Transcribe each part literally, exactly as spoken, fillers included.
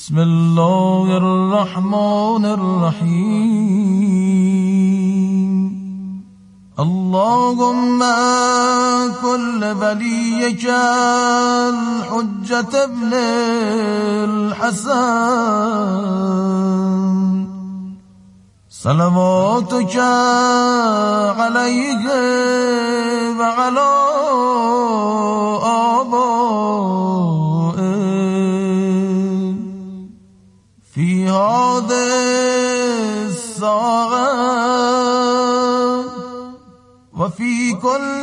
بسم الله الرحمن الرحيم اللهم كل وليك الحجة ابن الحسن صلواتك عليه وعلى آبائه في هذه الساعة وفي كل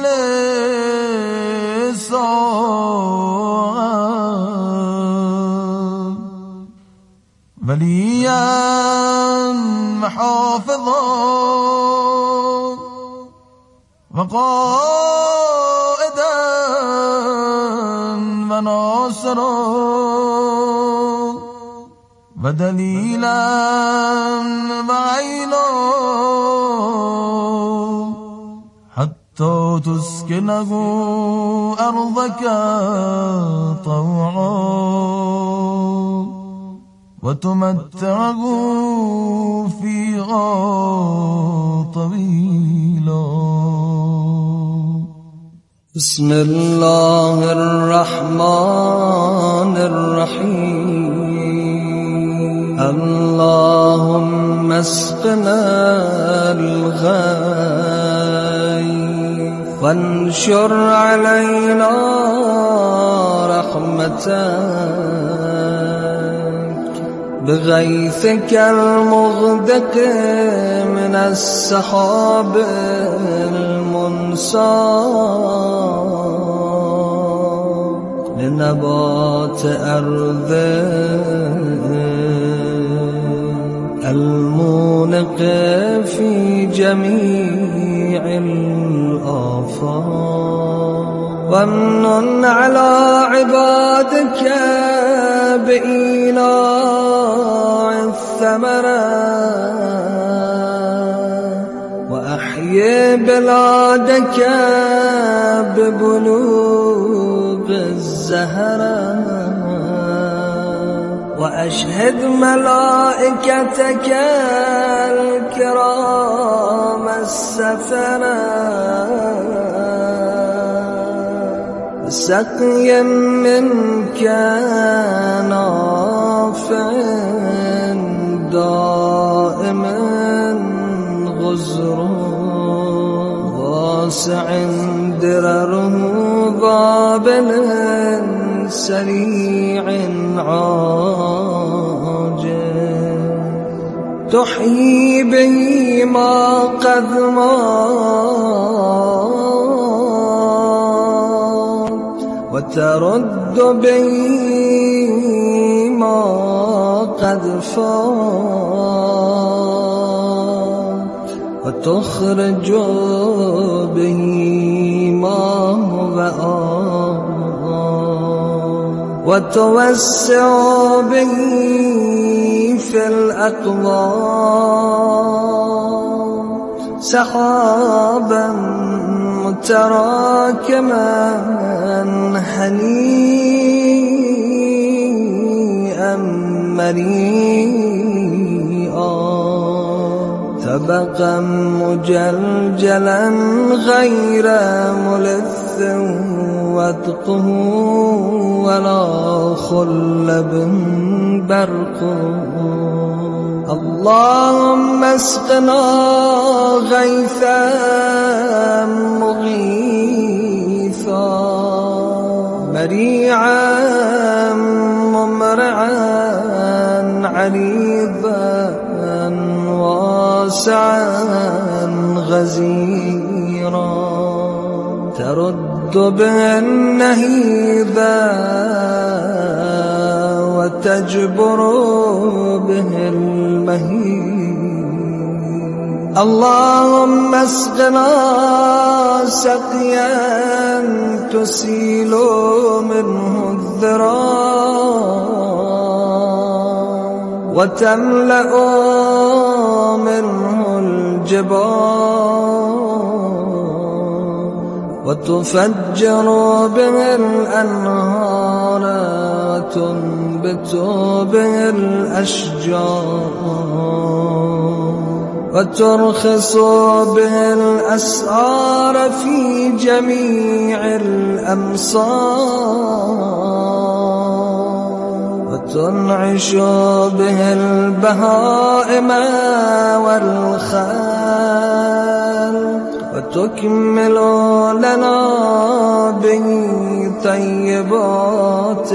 ساعة وليا محافظا وقائدا وناصرا ودليلا وعينا حتى تسكنه أرضك طوعا وتمتعه فيها طويلا. بسم الله الرحمن الرحيم اللهم اسقنا الغيث وانشر علينا رحمتك بغيثك المغدق من السحاب المنصاب لنبات أرض المونق في جميع الآفاق وامنن على عبادك بإيلاء الثمرة وأحيي بلادك ببلوغ الزهرة وأشهد ملائكتك الكرام السفرة سقي منك نافع دائم غزر واسع درره قابل سريع عاجل تحيي به ما قد مات وترد به ما قد فات وتخرج به ما هو آت وتوسع به في الأقوات سحابا متراكما هنيئا مريئا طبقا مجلجلا غير ملث وادقه ولا خلب برقه اللهم اسقنا غيثا مغيثا مريعا ممرعا عريضا واسعا غزيرا ترد به النهيبا وتجبر به المهيب اللهم اسقنا سقيا تسيل منه الذراب وتملأ منه الجبال وتفجر به الأنهار وتنبت به الأشجار وترخص به الأسعار في جميع الأمصار وتنعش به البهائم والخلق وتكمل لنا به طيبات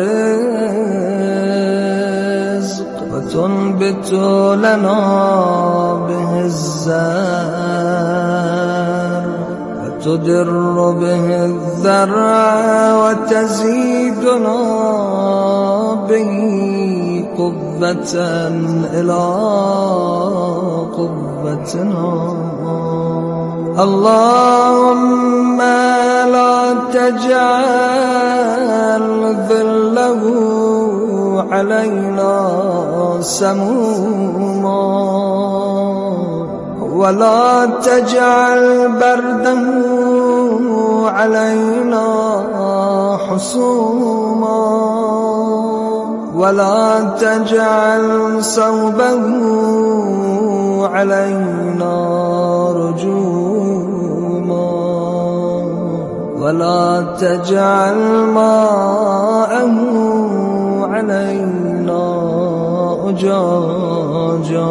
الرزق وتنبت لنا به الزرع وتدر به الذرع وتزيدنا به قوة إلى قوتنا. اللهم لا تجعل ذله علينا سموما ولا تجعل برده علينا حصوما ولا تجعل صوبه علينا رجوما ولا تجعل ماءه علينا أجاجا.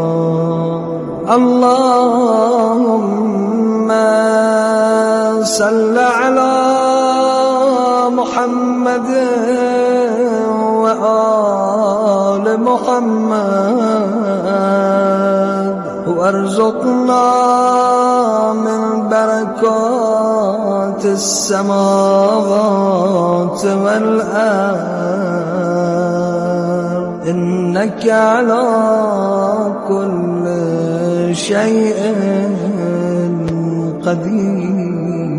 اللهم صل على محمد وآل محمد وارزقنا من بركات السماوات والأرض إنك على كل شيء قدیر.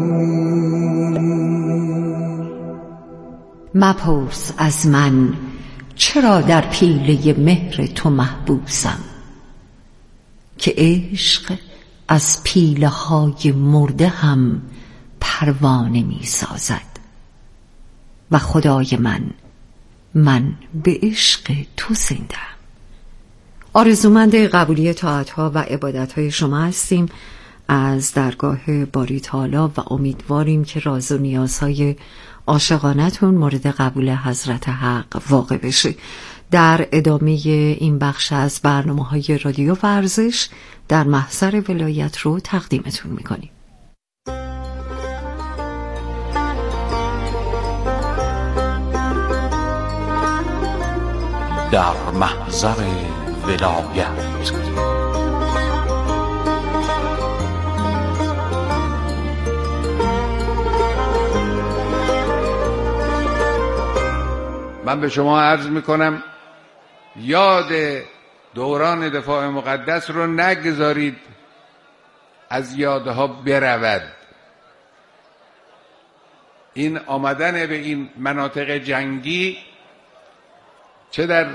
مپرس از من چرا در پیله مهر تو محبوسم، که عشق از پیله های مرده هم پروانه می سازد و خدای من من به عشق تو زنده‌ام. آرزومند قبولی طاعت‌ها و عبادت‌های شما هستیم از درگاه باری تعالی و امیدواریم که راز و نیازهای عاشقانتون مورد قبول حضرت حق واقع بشه. در ادامه این بخش از برنامه‌های رادیو ورزش در محضر ولایت رو تقدیمتون می‌کنیم. در محضر ولایت من به شما عرض میکنم یاد دوران دفاع مقدس رو نگذارید از یادها برود. این آمدن به این مناطق جنگی چه در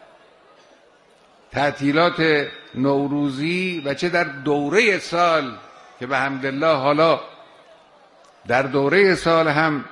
تعطیلات نوروزی و چه در دوره سال که به حمدالله حالا در دوره سال هم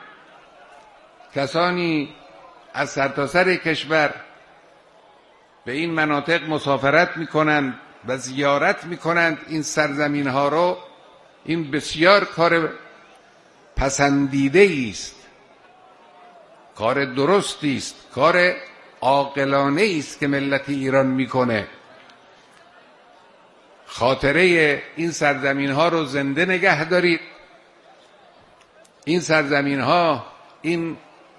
کسانی از سرتاسر کشور به این مناطق مسافرت میکنند و زیارت میکنند این سرزمین ها رو، این بسیار کار پسندیده است، کار درستی است، کار عاقلانه است که ملت ایران میکنه. خاطره این سرزمین ها رو زنده نگه دارید. این سرزمین ها، این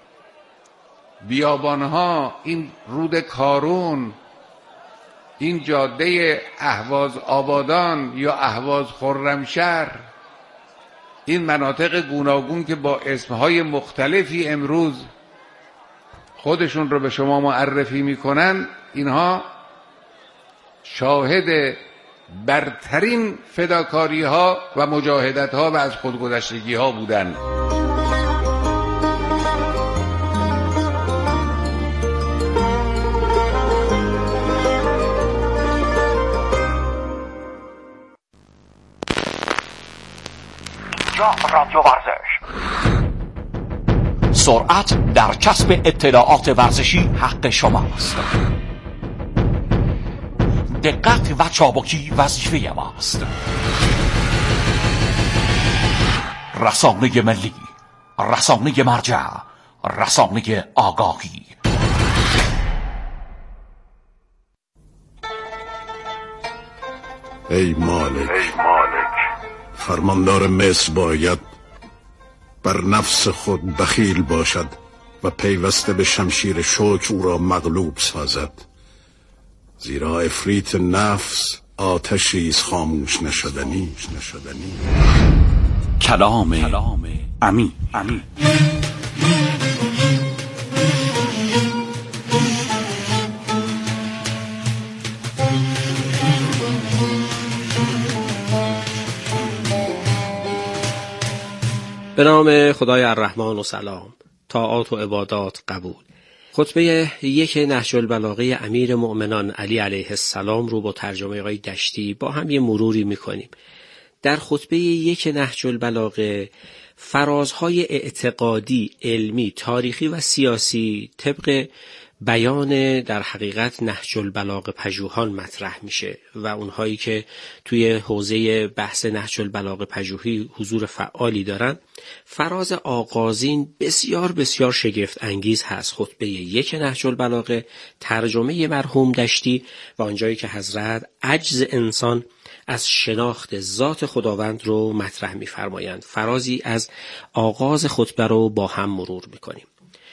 بیابان ها، این رود کارون، این جاده اهواز آبادان یا اهواز خرمشهر، این مناطق گوناگون که با اسمهای مختلفی امروز خودشون رو به شما معرفی میکنن، اینها شاهد برترین فداکاری ها و مجاهدت ها و از خودگذشتگی ها بودن. رادیو ورزش سرعت در کسب اطلاعات ورزشی حق شماست. دقت و چابکی وظیفه ماست. رسانه ملی، رسانه مرجع، رسانه آگاهی. ای مالک فرماندار مصر باید بر نفس خود بخیل باشد و پیوسته به شمشیر شوک او را مغلوب سازد، زیرا افریت نفس آتشی است خاموش نشدنی. کلام امین. به نام خدای الرحمن و سلام. طاعات و عبادات قبول. خطبه یک نهج البلاغه امیر مؤمنان علی علیه السلام رو با ترجمه آقای دشتی با هم یه مروری میکنیم. در خطبه یک نهج البلاغه فرازهای اعتقادی، علمی، تاریخی و سیاسی طبق بیان در حقیقت نهج البلاغه پژوهان مطرح میشه و اونهایی که توی حوزه بحث نهج البلاغه پژوهی حضور فعالی دارن، فراز آغازین بسیار بسیار شگفت انگیز هست. خطبه یک نهج البلاغه، ترجمه مرحوم دشتی و آنجایی که حضرت عجز انسان از شناخت ذات خداوند رو مطرح می‌فرمایند. فرازی از آغاز خطبه رو با هم مرور می‌کنیم.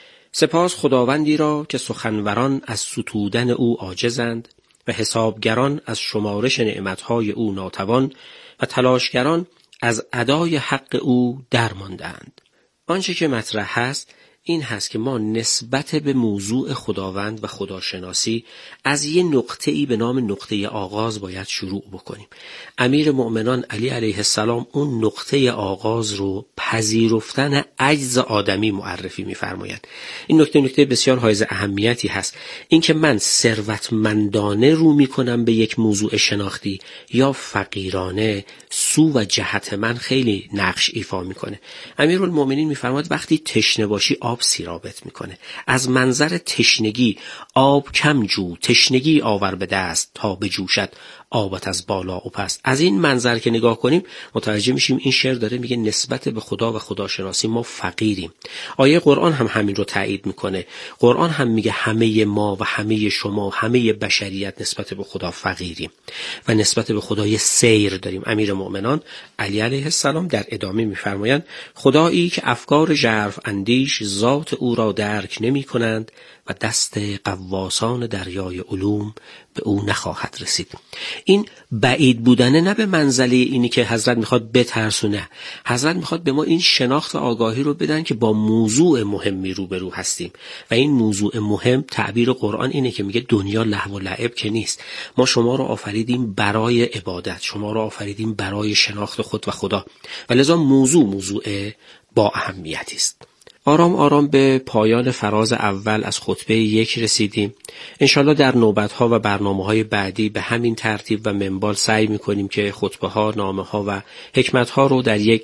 سپاس خداوندی را که سخنوران از ستودن او عاجزند و حسابگران از شمارش نعمتهای او ناتوان و تلاشگران از ادای حق او درماندند. آنچه که مطرح هست این هست که ما نسبت به موضوع خداوند و خداشناسی از یه نقطه‌ای به نام نقطه آغاز باید شروع بکنیم. امیر مؤمنان علی علیه السلام اون نقطه آغاز رو پذیرفتن عجز آدمی معرفی می‌فرمایند. این نکته نکته بسیار حائز اهمیتی هست. اینکه من ثروتمندانه رو می‌کنم به یک موضوع شناختی یا فقیرانه، سو و جهت من خیلی نقش ایفا می‌کنه. امیرالمؤمنین می‌فرماید وقتی تشنه باشی آب سیرابت میکنه. از منظر تشنگی آب کم جو، تشنگی آور به دست تا بجوشد آبت از بالا و پست. از این منظر که نگاه کنیم متوجه میشیم این شعر داره میگه نسبت به خدا و خداشناسی ما فقیریم. آیه قرآن هم همین رو تایید میکنه. قرآن هم میگه همه ما و همه شما و همه بشریت نسبت به خدا فقیریم و نسبت به خدا یه سیر داریم. امیر مؤمنان علی علیه السلام در ادامه میفرمایند خدایی که افکار ژرف اندیش ذات او را درک نمی کنند و دست غواصان دریای علوم به او نخواهد رسید. این بعید بودنه نه به منزله اینی که حضرت میخواد بترسونه. حضرت میخواد به ما این شناخت و آگاهی رو بدن که با موضوع مهمی روبرو هستیم و این موضوع مهم تعبیر قرآن اینه که میگه دنیا لهو و لعب که نیست. ما شما رو آفریدیم برای عبادت، شما رو آفریدیم برای شناخت خود و خدا و لذا موضوع موضوع با اهمیتی است. آرام آرام به پایان فراز اول از خطبه یک رسیدیم. انشالله در نوبت‌ها و برنامه‌های بعدی به همین ترتیب و منوال سعی می‌کنیم که خطبه‌ها، نامه‌ها و حکمت‌ها رو در یک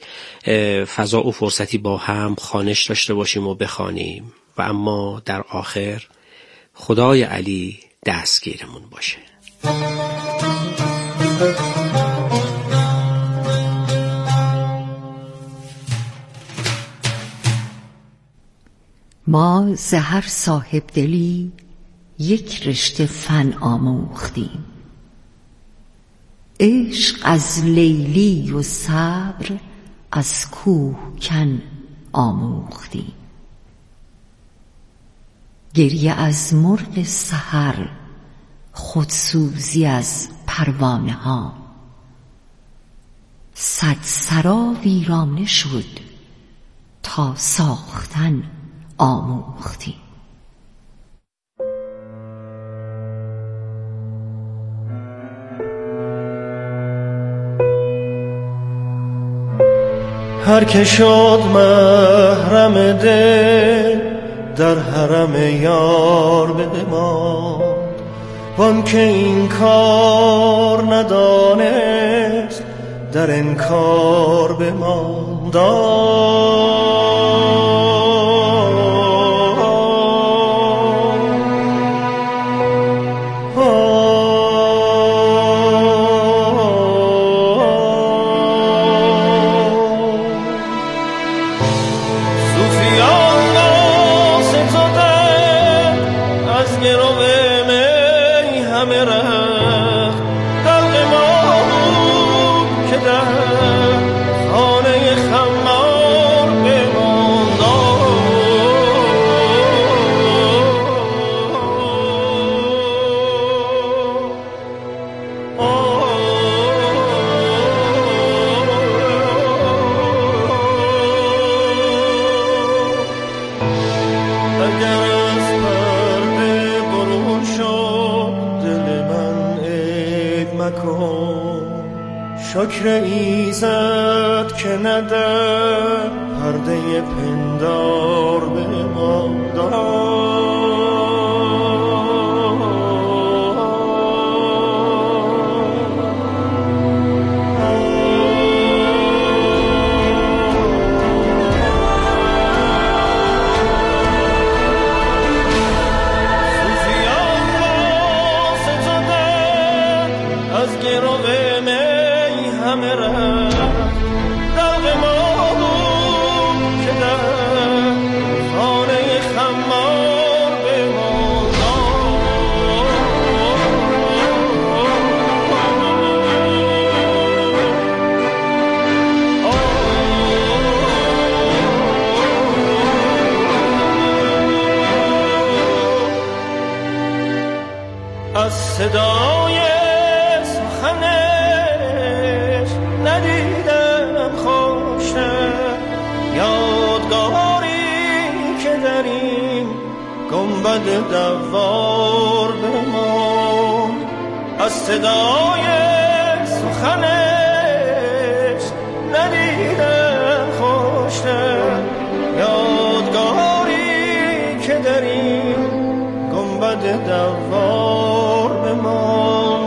فضا و فرصتی با هم خوانش داشته باشیم و بخوانیم و اما در آخر خدای علی دستگیرمون باشه. ما ز هر صاحب دلی یک رشته فن آموختیم. عشق از لیلی و صبر از کوهکن آموختیم. گریه از مرغ سحر، خودسوزی از پروانه ها. صد سرا ویرانه شد تا ساختن آموختیم. هر که شد محرم دل در حرم یار بماند، وان که این کار ندانست در انکار بماند. شکر ایزد که نده پرده پندار به ما داد. از صدای سخنش ندیدم خوشه، یادگاری که در این گنبد دوار بماند. از صدای سخنش ندیدم خوشه، یادگاری که در این گنبد دوار بماند.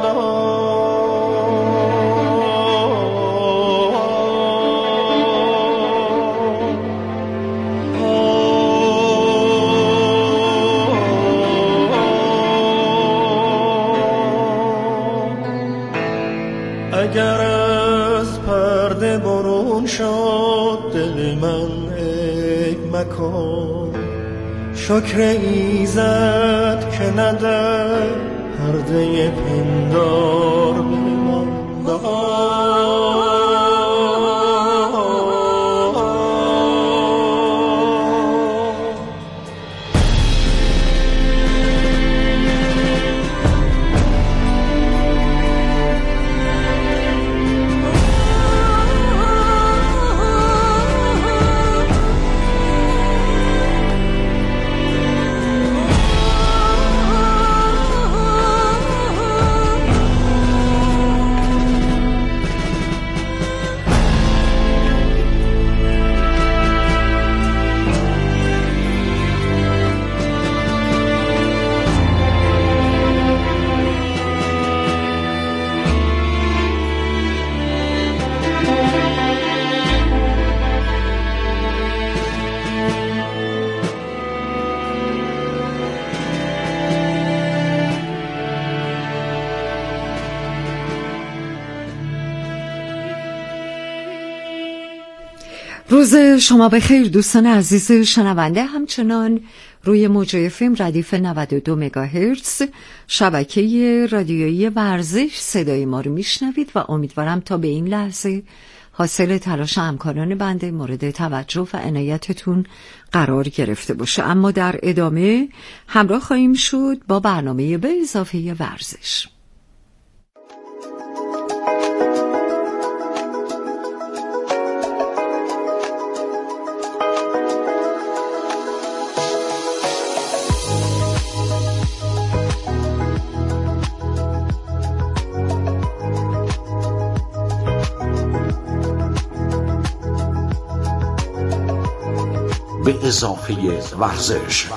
اگر از پرده برون شد دل من ای مکن، شکر ایزد که نده پرده پندار به من داد. روز شما بخیر دوستان عزیز شنونده. همچنان روی موج اف ام ردیف نود و دو مگاهرتز شبکه رادیویی ورزش صدای ما رو میشنوید و امیدوارم تا به این لحظه حاصل تلاش همکاران بنده مورد توجه و عنایتتون قرار گرفته باشه. اما در ادامه همراه خواهیم شد با برنامه به اضافه ورزش. به اضافه ورزش.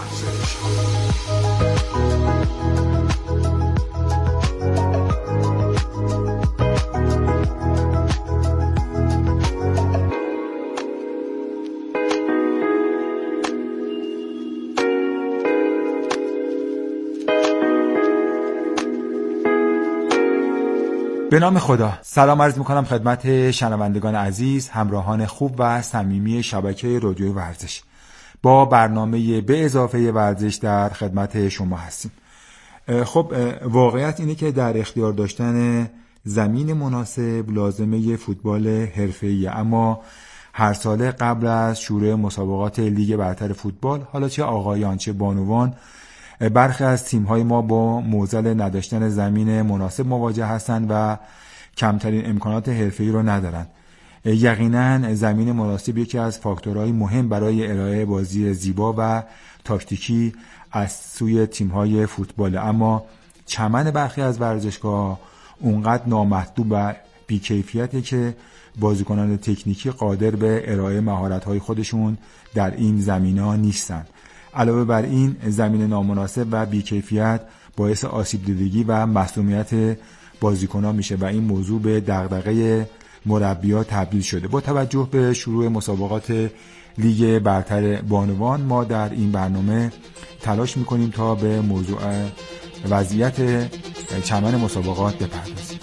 به نام خدا. سلام عرض میکنم خدمت شنوندگان عزیز، همراهان خوب و صمیمی شبکه رادیوی ورزش. با برنامه به اضافه ورزش در خدمت شما هستیم. خب واقعیت اینه که در اختیار داشتن زمین مناسب لازمه فوتبال حرفه‌ایه، اما هر ساله قبل از شروع مسابقات لیگ برتر فوتبال، حالا چه آقایان چه بانوان، برخی از تیم‌های ما با معضل نداشتن زمین مناسب مواجه هستند و کمترین امکانات حرفه‌ای رو ندارن. یقینا زمین مناسب یکی از فاکتورهای مهم برای ارائه بازی زیبا و تاکتیکی از سوی تیم‌های فوتبال، اما چمن برخی از ورزشگاه‌ها اونقدر نامحدود و بیکیفیته که بازیکنان تکنیکی قادر به ارائه مهارت‌های خودشون در این زمینه‌ها نیستن. علاوه بر این زمین نامناسب و بیکیفیت باعث آسیب دیدگی و مصدومیت بازیکنان میشه و این موضوع به دغدغه مربی‌ها تبدیل شده. با توجه به شروع مسابقات لیگ برتر بانوان ما در این برنامه تلاش میکنیم تا به موضوع وضعیت چمن مسابقات بپردازیم.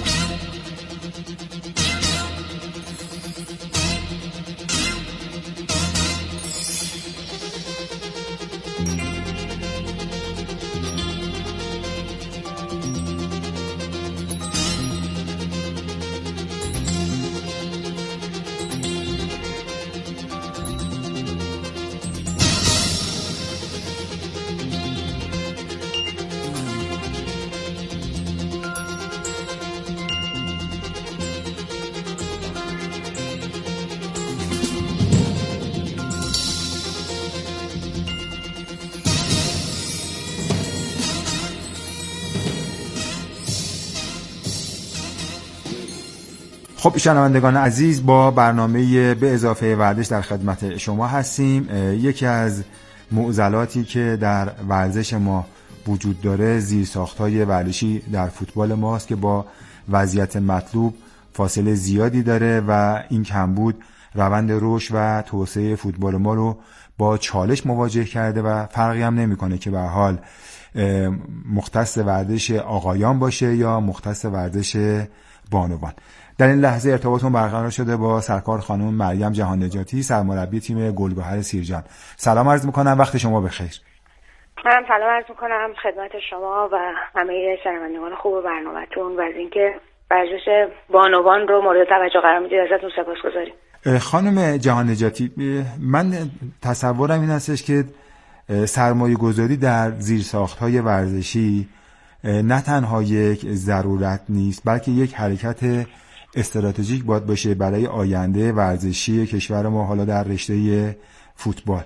خب شنوندگان عزیز، با برنامه به اضافه ورزش در خدمت شما هستیم. یکی از معضلاتی که در ورزش ما وجود داره زیرساخت‌های ورزشی در فوتبال ماست که با وضعیت مطلوب فاصله زیادی داره و این کمبود روند رشد و توسعه فوتبال ما رو با چالش مواجه کرده و فرقی هم نمی‌کنه که به هر حال مختص ورزش آقایان باشه یا مختص ورزش بانوان. در این لحظه ارتباطمون برقرار شده با سرکار خانم مریم جهان نجاتی، سرمربی تیم گلگهر سیرجان. سلام عرض میکنم، وقت شما بخیر. منم سلام عرض میکنم خدمت شما و همه شنوندگان خوب برنامه‌تون و از اینکه ورزش بانوان رو مورد توجه قرار میدید ازتون سپاسگزاریم. خانم جهان نجاتی، من تصورم این هستش که سرمایه گذاری در زیرساخت‌های ورزشی نه تنها یک ضرورت نیست بلکه یک حرکت استراتژیک باید باشه برای آینده ورزشی کشور ما، حالا در رشته فوتبال.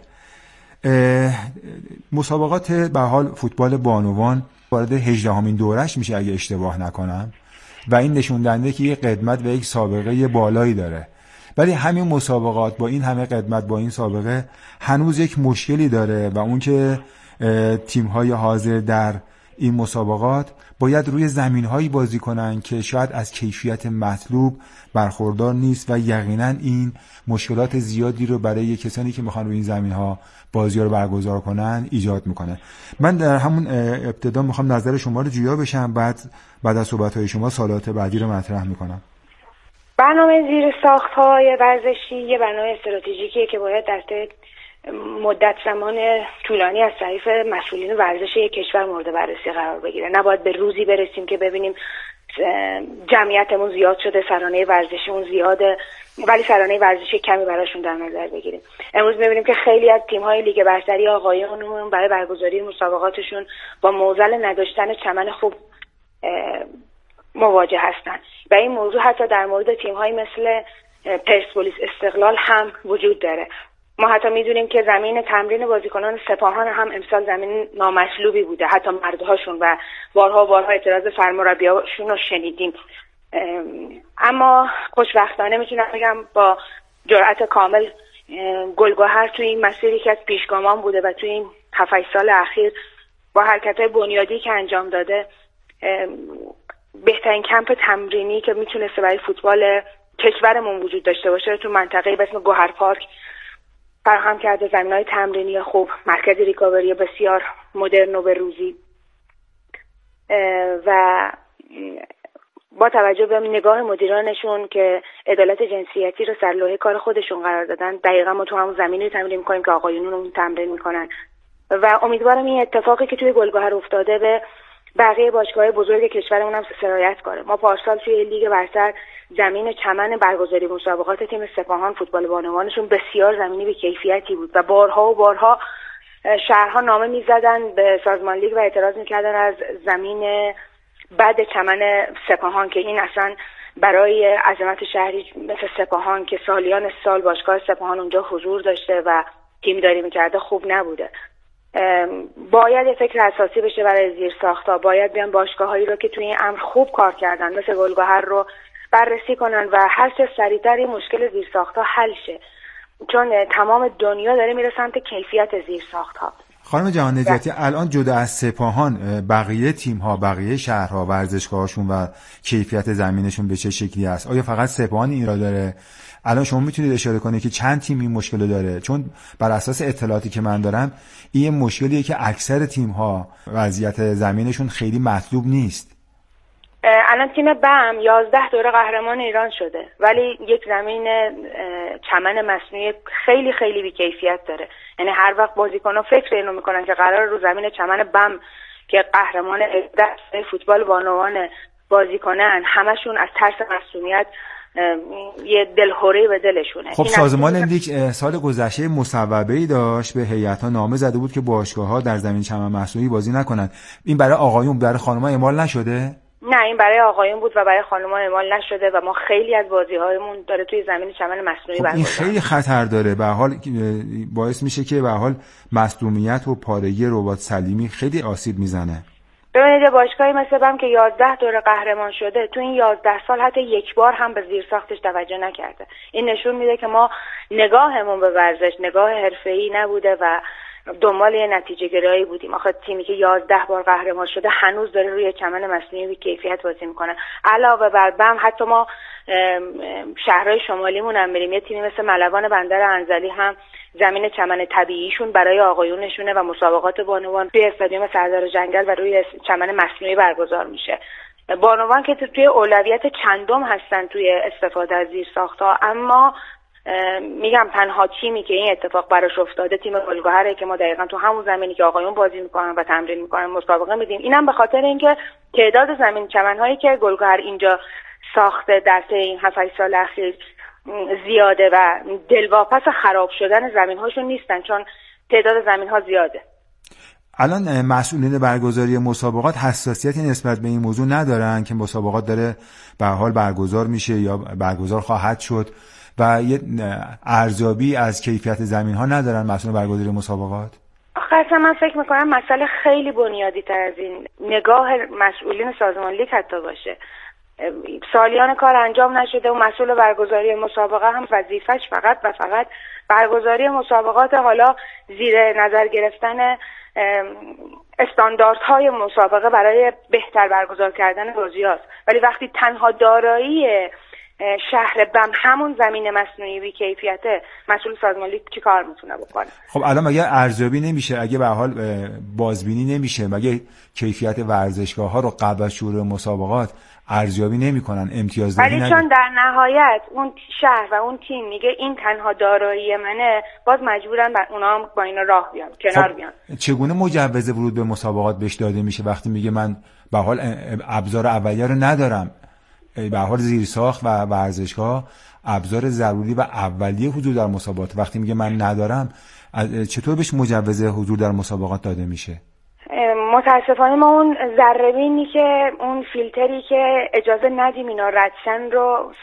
مسابقات به حال فوتبال بانوان وارد هجدهمین دورش میشه اگه اشتباه نکنم و این نشون دهنده که یک قدمت و یک سابقه بالایی داره، ولی همین مسابقات با این همه قدمت با این سابقه هنوز یک مشکلی داره و اون که تیم‌های حاضر در این مسابقات باید روی زمین‌هایی بازی کنن که شاید از کیفیت مطلوب برخوردار نیست و یقینا این مشکلات زیادی رو برای کسانی که میخوان روی این زمین‌ها بازی‌ها رو برگزار کنن ایجاد میکنه. من در همون ابتدا میخوام نظر شما رو جویا بشم، بعد بعد از صحبت‌های شما سوالات بعدی رو مطرح میکنم. برنامه زیر ساخت‌های ورزشی یه برنامه استراتژیکیه که باید در طی مدت زمان طولانی از طریق مسئولین ورزش یک کشور مورد بررسی قرار بگیره. نباید به روزی برسیم که ببینیم جمعیتمون زیاد شده، سرانه ورزشیمون زیاده ولی سرانه ورزشی کمی براشون در نظر بگیریم. امروز می‌بینیم که خیلی از تیم‌های لیگ برتری آقایون برای برگزاری مسابقاتشون با معضل نداشتن چمن خوب مواجه هستن و این موضوع حتی در مورد تیم‌های مثل پرسپولیس، استقلال هم وجود داره. ما حتی میدونیم که زمین تمرین بازیکنان سپاهان هم امسال زمین نامطلوبی بوده، حتی مردهاشون، و بارها و بارها اعتراض سرمربیاشون رو شنیدیم. اما خوشبختانه میتونم بگم با جرأت کامل گلگهر توی این مسیری که از پیشگامان بوده و توی این هفت هشت سال اخیر با حرکت‌های بنیادی که انجام داده بهترین کمپ تمرینی که میتونسته برای فوتبال کشورمون وجود داشته باشه تو منطقه به اسم گوهر پارک فراهم کرده. زمین‌های تمرینی خوب، مرکز ریکاوری بسیار مدرن و بروزی و با توجه به نگاه مدیرانشون که عدالت جنسیتی رو سرلوحه کار خودشون قرار دادن، دقیقاً ما تو همون زمینی تمرین می‌کنیم که آقایون رو تمرین می‌کنن و امیدوارم این اتفاقی که توی گلگهر افتاده به بقیه باشگاه‌های بزرگ کشورمون هم سرایت کنه. ما پارسال توی لیگ برتر زمین چمن برگزاری مسابقات تیم سپاهان فوتبال بانوانشون بسیار زمینی به کیفیتی بود و بارها و بارها شهرها نامه می‌زدن به سازمان لیگ و اعتراض می‌کردن از زمین بد چمن سپاهان که این اصلا برای عظمت شهری مثل سپاهان که سالیان سال باشگاه سپاهان اونجا حضور داشته و تیمداری می‌کرده خوب نبوده. باید یه فکر اساسی بشه برای زیرساخت‌ها. باید بیان باشگاه‌هایی رو که توی این امر خوب کار کردن مثل گلگهر رو بررسی کنن و هر چه سریعتر این مشکل زیرساخت‌ها حل شه، چون تمام دنیا داره میره سمت کیفیت زیرساخت‌ها. خانم جهان نجاتی، الان جدا از سپاهان بقیه تیم‌ها، بقیه شهرها، ورزشگاهاشون و کیفیت زمینشون به چه شکلی است؟ آیا فقط سپاهان این را داره؟ الان شما میتونید اشاره کنید که چند تیم این مشکل رو داره؟ چون بر اساس اطلاعاتی که من دارم این مشکلیه که اکثر تیم‌ها وضعیت زمینشون خیلی مطلوب نیست. الان تیم بم یازده دوره قهرمان ایران شده، ولی یک زمین چمن مصنوعی خیلی خیلی بی‌کیفیت داره. یعنی هر وقت بازیکن‌ها فکر اینو میکنن که قرار رو زمین چمن بم که قهرمان فوتبال بانوان بازی کنن، همشون از ترس مصونیت یه دلهوری به دلشونه. خب سازمان لیگ سال گذشته مصوبه‌ای داشت، به هیئت‌ها نامه زده بود که باشگاه‌ها در زمین چمن مصنوعی بازی نکنن. این برای آقایون، برای خانم‌ها اعمال نشده؟ نه، این برای آقایون بود و برای خانم‌ها اعمال نشده و ما خیلی از بازی‌هامون داره توی زمین چمن مصنوعی برگزار. این خیلی خطر داره، به حال باعث میشه که به حال مصدومیت و پارگی ربات سلیمی خیلی آسیب میزنه. ببینید باشگاهی مثل بم که یازده دوره قهرمان شده، تو این یازده سال حتی یک بار هم به زیرساختش توجه نکرده. این نشون میده که ما نگاهمون به ورزش نگاه حرفه‌ای نبوده و دنبال یه نتیجه گرایی بودیم. آخه تیمی که یازده بار قهرمان شده هنوز داره روی چمن مصنوعی بی کیفیت بازی میکنه. علاوه بر بم حتی ما شهرهای شمالیمون هم بریم، یه تیمی مثل ملوان بندر انزلی هم زمین چمن طبیعیشون برای آقایونشونه و مسابقات بانوان توی استادیوم سردار جنگل و روی چمن مصنوعی برگزار میشه. بانوان که توی اولویت چندم هستن توی استفاده از زیرساخت‌ها، اما میگم تنها تیمی که این اتفاق براش افتاده تیم گلگهره که ما دقیقاً تو همون زمینی که آقایون بازی میکنن و تمرین میکنن مسابقه میدیم. اینم به خاطر اینکه تعداد زمین چمن‌هایی که گلگهر اینجا ساخته در طی این هفت هشت سال اخیر زیاده و دلواپس خراب شدن زمین‌هاشون نیستن، چون تعداد زمین‌ها زیاده. الان مسئولین برگزاری مسابقات حساسیتی نسبت به این موضوع ندارن که مسابقات داره به حال برگزار میشه یا برگزار خواهد شد و یه ارزیابی از کیفیت زمین‌ها ندارن مسئولین برگزاری مسابقات؟ آخه من فکر میکنم مسئله خیلی بنیادی تر از این نگاه مسئولین سازمان لیگ حتی باشه. سالیان کار انجام نشده و مسئول برگزاری مسابقه هم وظیفش فقط و فقط برگزاری مسابقات، حالا زیر نظر گرفتن استانداردهای مسابقه برای بهتر برگزار کردن بازی‌هاست. ولی وقتی تنها دارایی شهر بم همون زمین مصنوعی بی کیفیته، مسئول سازمان لیگ چی کار میتونه بکنه؟ خب الان مگه ارزیابی نمیشه؟ اگه به حال بازبینی نمیشه؟ مگه کیفیت ورزشگاه‌ها رو قبل از شروع مسابقات ارزیابی نمیکنن، امتیاز دهی ولی چون در نهایت اون شهر و اون تیم میگه این تنها دارایی منه، باز مجبورن اونا هم با اینا راه بیان، کنار بیان. چگونه مجوز ورود به مسابقات بهش داده میشه وقتی میگه من به حال ابزار اولیه رو ندارم؟ به حال زیرساخت و ورزشگاه ابزار ضروری و اولیه حضور در مسابقات، وقتی میگه من ندارم چطور بهش مجوز حضور در مسابقات داده میشه؟ متاسفانه ما اون ذره‌بینی که اون فیلتری که اجازه ندیم اینا ردشن رو